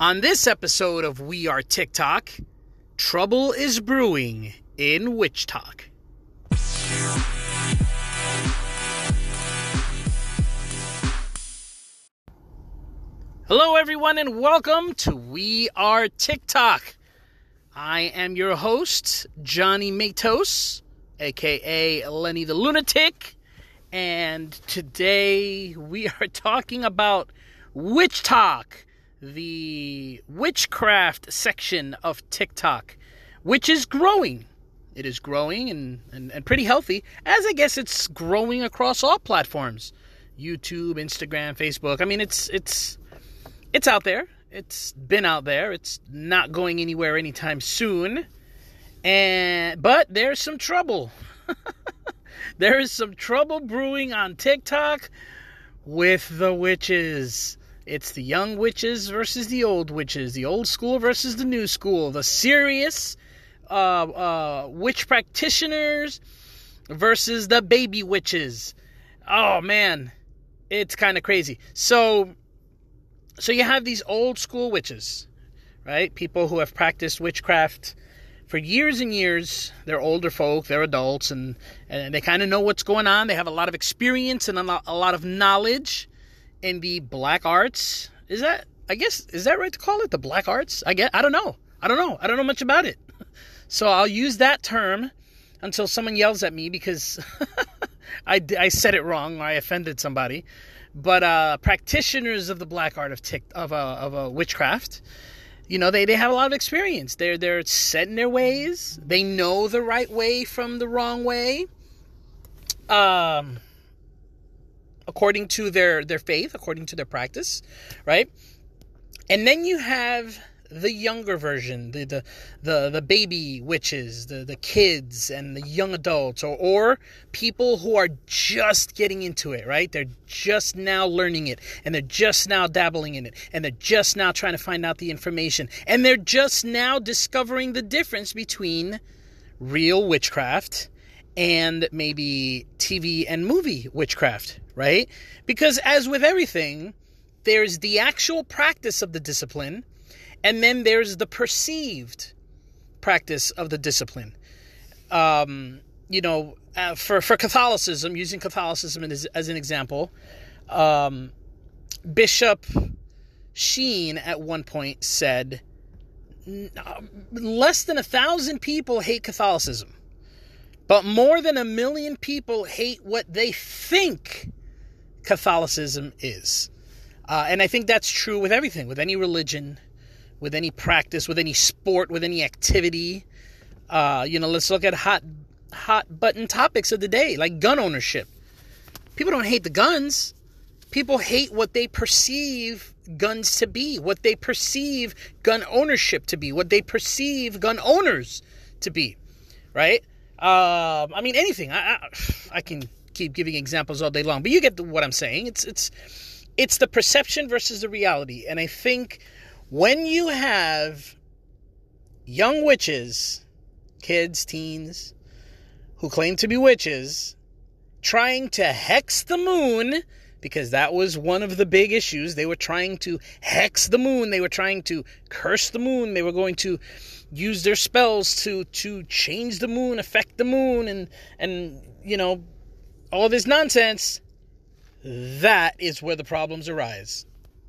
On this episode of We Are TikTok, trouble is brewing in Witch Talk. Hello everyone and welcome to We Are TikTok. I am your host, Johnny Matos, aka Lenny the Lunatic, and today we are talking about Witch Talk, the witchcraft section of TikTok, which is growing. It is growing and pretty healthy, as I guess it's growing across all platforms. YouTube, Instagram, Facebook. I mean, it's out there. It's been out there. It's not going anywhere anytime soon. But there's some trouble. There is some trouble brewing on TikTok with the witches. It's the young witches versus the old witches, the old school versus the new school, the serious witch practitioners versus the baby witches. Oh man, it's kind of crazy. So you have these old school witches, right? People who have practiced witchcraft for years and years. They're older folk, they're adults, and they kind of know what's going on. They have a lot of experience and a lot of knowledge in the black arts. Is that right to call it the black arts? I don't know. I don't know much about it. So I'll use that term until someone yells at me because I said it wrong or I offended somebody. But practitioners of the black art of witchcraft, you know, they have a lot of experience. They're set in their ways. They know the right way from the wrong way. According to their faith, according to their practice, right? And then you have the younger version, the baby witches, the kids and the young adults, or people who are just getting into it, right? They're just now learning it, and they're just now dabbling in it, and they're just now trying to find out the information, and they're just now discovering the difference between real witchcraft and maybe TV and movie witchcraft, right? Because as with everything, there's the actual practice of the discipline, and then there's the perceived practice of the discipline. For Catholicism, using Catholicism as an example, Bishop Sheen at one point said, less than 1,000 people hate Catholicism. But more than 1 million people hate what they think Catholicism is. And I think that's true with everything, with any religion, with any practice, with any sport, with any activity. Let's look at hot button topics of the day, like gun ownership. People don't hate the guns. People hate what they perceive guns to be, what they perceive gun ownership to be, what they perceive gun owners to be, right? Anything. I can keep giving examples all day long, but you get what I'm saying. It's the perception versus the reality. And I think when you have young witches, kids, teens, who claim to be witches, trying to hex the moon, because that was one of the big issues. They were trying to hex the moon. They were trying to curse the moon. They were going to use their spells to change the moon, affect the moon, and all this nonsense. That is where the problems arise.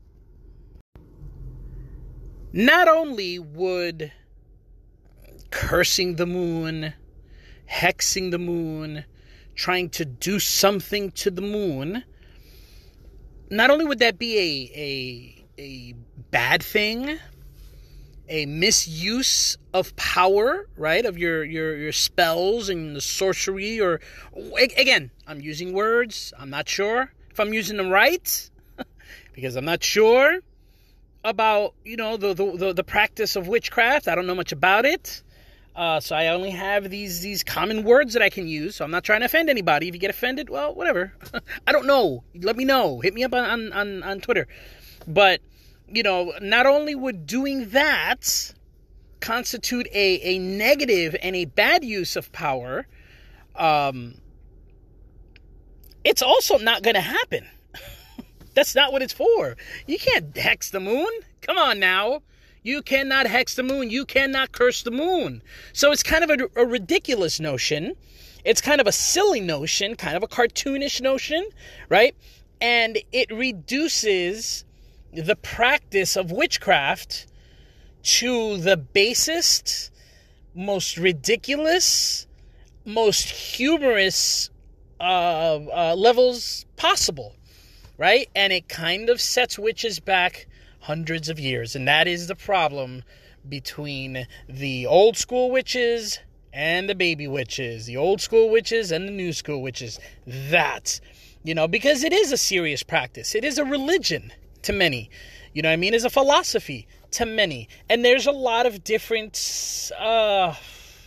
Not only would cursing the moon, hexing the moon, trying to do something to the moon, not only would that be a bad thing, a misuse of power, right, of your spells and the sorcery, or, again, I'm using words, I'm not sure if I'm using them right, because I'm not sure about, the practice of witchcraft. I don't know much about it, so I only have these common words that I can use, so I'm not trying to offend anybody. If you get offended, well, whatever. I don't know. Let me know. Hit me up on Twitter. But, not only would doing that constitute a negative and a bad use of power, it's also not going to happen. That's not what it's for. You can't hex the moon. Come on now. You cannot hex the moon. You cannot curse the moon. So it's kind of a ridiculous notion. It's kind of a silly notion, kind of a cartoonish notion, right? And it reduces the practice of witchcraft to the basest, most ridiculous, most humorous levels possible, right? And it kind of sets witches back hundreds of years. And that is the problem between the old school witches and the baby witches, the old school witches and the new school witches. That, because it is a serious practice. It is a religion to many. You know what I mean? It's a philosophy to many. And there's a lot of different, I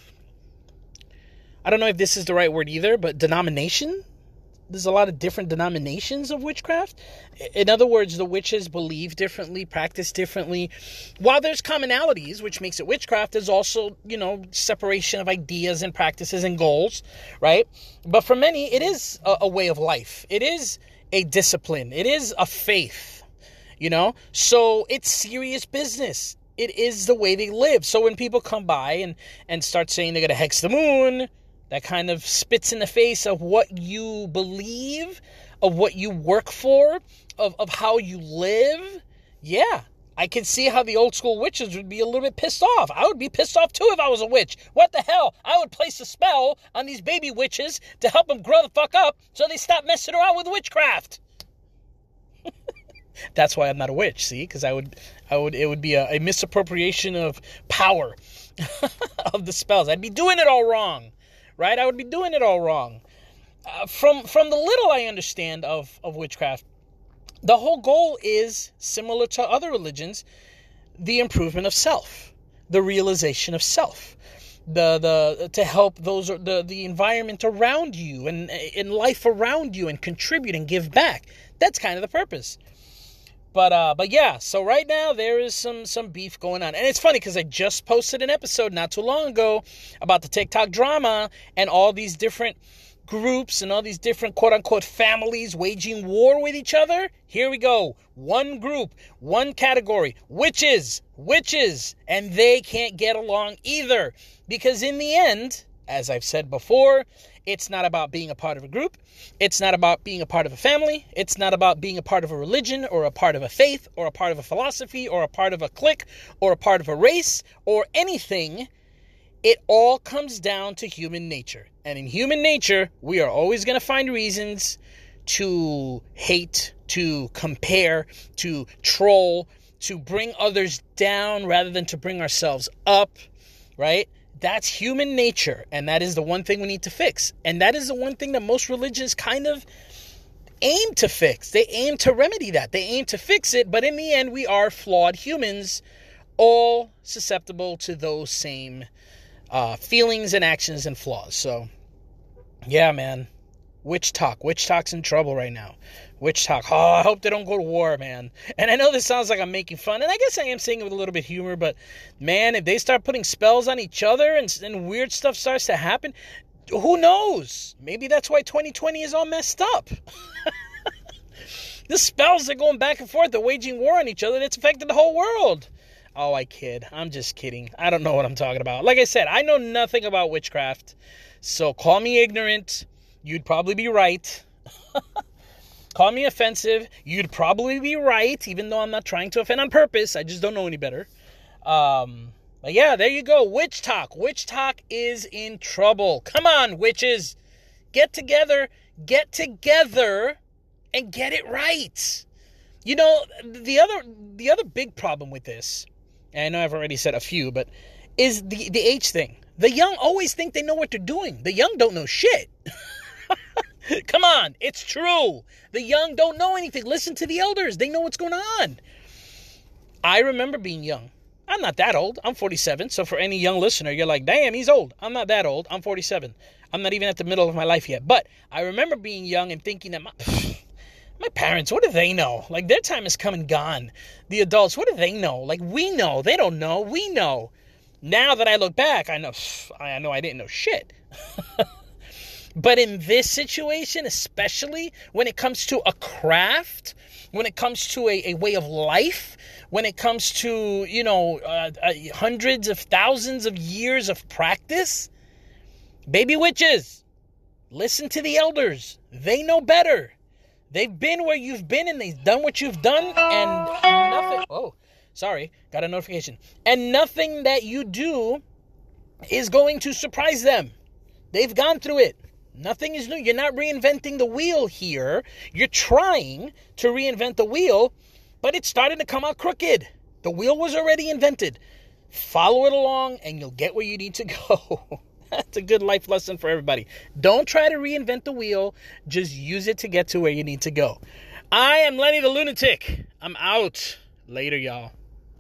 don't know if this is the right word either, but denomination. There's a lot of different denominations of witchcraft. In other words, the witches believe differently, practice differently. While there's commonalities, which makes it witchcraft, there's also, separation of ideas and practices and goals, right? But for many, it is a way of life. It is a discipline. It is a faith, So it's serious business. It is the way they live. So when people come by and start saying they're going to hex the moon, that kind of spits in the face of what you believe, of what you work for, of how you live. Yeah, I can see how the old school witches would be a little bit pissed off. I would be pissed off too if I was a witch. What the hell? I would place a spell on these baby witches to help them grow the fuck up so they stop messing around with witchcraft. That's why I'm not a witch, see? Because it would be a misappropriation of power of the spells. I'd be doing it all wrong. Right? I would be doing it all wrong. From the little I understand of witchcraft, the whole goal is similar to other religions, the improvement of self, the realization of self, to help the environment around you and in life around you and contribute and give back. That's kind of the purpose. But yeah, so right now there is some beef going on. And it's funny because I just posted an episode not too long ago about the TikTok drama and all these different groups and all these different quote-unquote families waging war with each other. Here we go. One group, one category, witches, and they can't get along either. Because in the end, as I've said before, it's not about being a part of a group. It's not about being a part of a family. It's not about being a part of a religion or a part of a faith or a part of a philosophy or a part of a clique or a part of a race or anything. It all comes down to human nature. And in human nature, we are always going to find reasons to hate, to compare, to troll, to bring others down rather than to bring ourselves up, right? That's human nature, and that is the one thing we need to fix. And that is the one thing that most religions kind of aim to fix. They aim to remedy that. They aim to fix it, but in the end, we are flawed humans, all susceptible to those same feelings and actions and flaws. So, yeah, man. Witch talk. Witch talk's in trouble right now. Witch talk. Oh, I hope they don't go to war, man. And I know this sounds like I'm making fun, and I guess I am saying it with a little bit of humor, but, man, if they start putting spells on each other and weird stuff starts to happen, who knows? Maybe that's why 2020 is all messed up. The spells are going back and forth. They're waging war on each other, and it's affected the whole world. Oh, I kid. I'm just kidding. I don't know what I'm talking about. Like I said, I know nothing about witchcraft, so call me ignorant. You'd probably be right. Call me offensive. You'd probably be right, even though I'm not trying to offend on purpose. I just don't know any better. But yeah, there you go. Witch talk. Witch talk is in trouble. Come on, witches. Get together, and get it right. You know, the other big problem with this, and I know I've already said a few, but is the age thing. The young always think they know what they're doing. The young don't know shit. Come on, it's true. The young don't know anything. Listen to the elders. They know what's going on. I remember being young. I'm not that old. I'm 47. So for any young listener, you're like, damn, he's old. I'm not that old. I'm 47. I'm not even at the middle of my life yet. But I remember being young and thinking that my parents, what do they know? Like, their time is come and gone. The adults, what do they know? Like, we know. They don't know. We know. Now that I look back, I know I didn't know shit. But in this situation, especially when it comes to a craft, when it comes to a way of life, when it comes to, hundreds of thousands of years of practice, baby witches, listen to the elders. They know better. They've been where you've been and they've done what you've done, and nothing. Oh, sorry, got a notification. And nothing that you do is going to surprise them. They've gone through it. Nothing is new. You're not reinventing the wheel here. You're trying to reinvent the wheel, but it's starting to come out crooked. The wheel was already invented. Follow it along and you'll get where you need to go. That's a good life lesson for everybody. Don't try to reinvent the wheel. Just use it to get to where you need to go. I am Lenny the Lunatic. I'm out. Later, y'all.